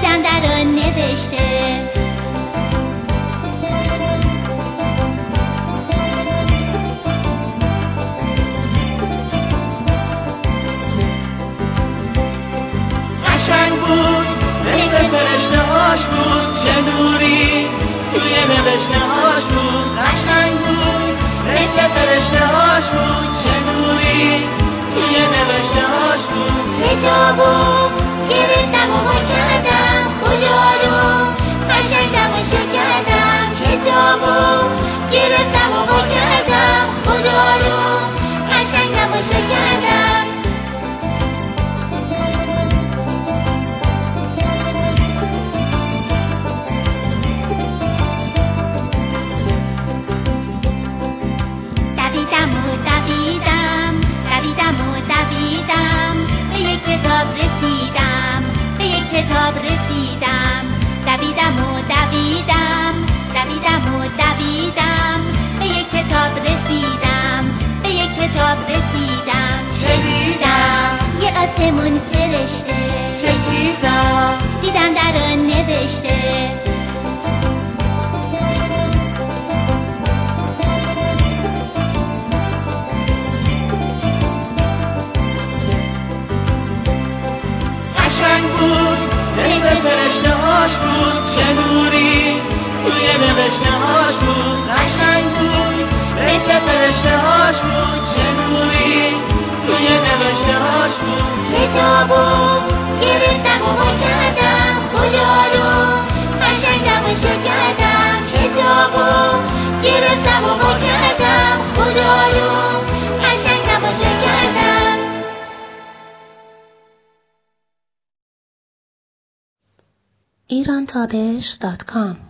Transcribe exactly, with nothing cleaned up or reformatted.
دیدم در آن نوشته قشنگ بود مثل فرشته هاش بود، چه نوری توی نوشته هاش بود. قشنگ بود مثل فرشته هاش بود، چه نوری توی نوشته هاش بود. کتابو گرفتم و با کردم خدا رو قشنگ تماشا کردم. کتابو گرفتم و با کردم خدا رو قشنگ تماشا کردم. دویدم و دویدم دویدم و دویدم به یک کتاب رسیدم به یک کتاب رسیدم. دویدم و دویدم دویدم و دویدم به یک کتاب رسیدم به یک کتاب رسیدم. چه دیدم؟ یه آسمون فرشته. چه چیزا؟ دیدم در آن نوشته قشنگ بود مثل فرشته هاش بود، چه نوری توی نوشته هاش بود. قشنگ بود مثل فرشته هاش بود، چه نوری توی نوشته هاش بود. کتابو گرفتم و با کردم خدا رو قشنگ تماشا کردم. کتابو گرفتم و با کردم خدا رو قشنگ تماشا کردم. ایران تابش دات کام